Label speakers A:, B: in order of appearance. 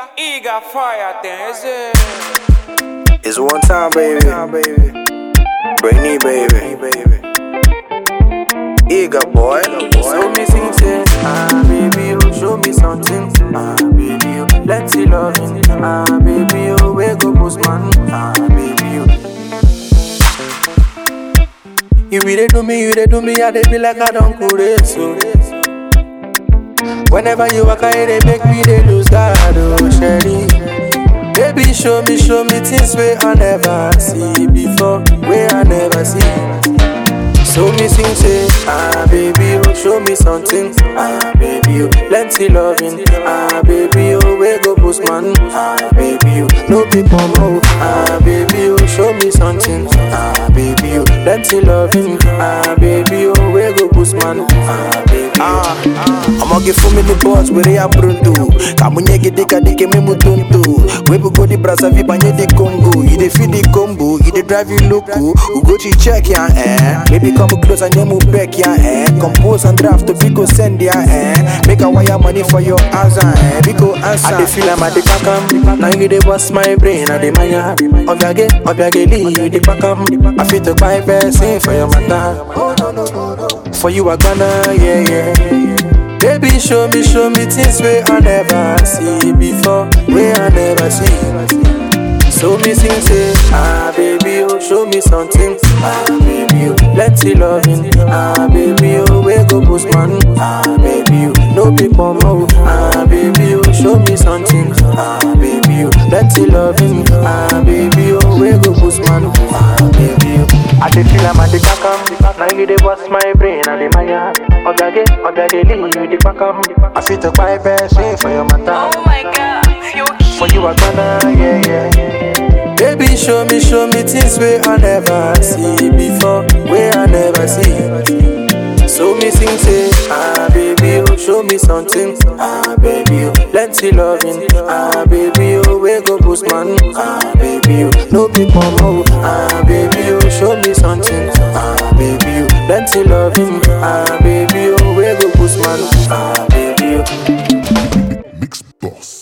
A: Eager fire thing, is it?
B: It's one time, baby. Brainy, baby. Eager boy.
C: So me sing say, baby, you show me something. Baby, you let's see loving. Baby, you wake up postman. Baby, you really do me, I dey be like I don't could so. Whenever you walk, they make me they lose God, oh Sherry. Baby, show me things where I never see before, where I never see. So me sing say, baby, you show me something. Baby, you plenty loving. Baby, you wake up postman. Baby, you no people more. Baby, you show me something. Baby, you plenty loving. Baby, you wake up postman. Baby,
B: I'ma give for me the boss where they are pronto. Kamunye gidika dike me mutonto. We go the brasa vi banye the Congo. You dey feed the combo, you dey drive you loco. We go to check ya Baby come close and you move back ya Compose and draft to Biko send ya Make a wire money for your answer Biko answer.
C: I dey feel I'm at the backam. Now you dey bust my brain at the maya. Obiage Lee, you dey backam. I fit to buy person for your matter. For you I gonna, yeah. Baby, show me things where I never see before, where I never see. So me sing say, baby, you show me something. Baby, you plenty loving. Baby, you wake up postman. Baby, you no people more. Baby, you show me something. Baby, you plenty loving. Baby, you wake up postman. Baby, you. I dey feel I'm at the backam. Now you dey bust my brain and the maya. Obiage Lee, you dey backam. I fit to buy person for your matter.
D: Oh my God,
C: for you I gonna, yeah. Baby, show me things where I never see before, where I never see. So me sing say, baby, you show me something. Baby, you plenty loving. Baby, you wake up postman. Baby, you no people more. Baby, you show me something. Baby, you plenty loving. Baby, you wake up postman. Baby, you
E: Mix Boss.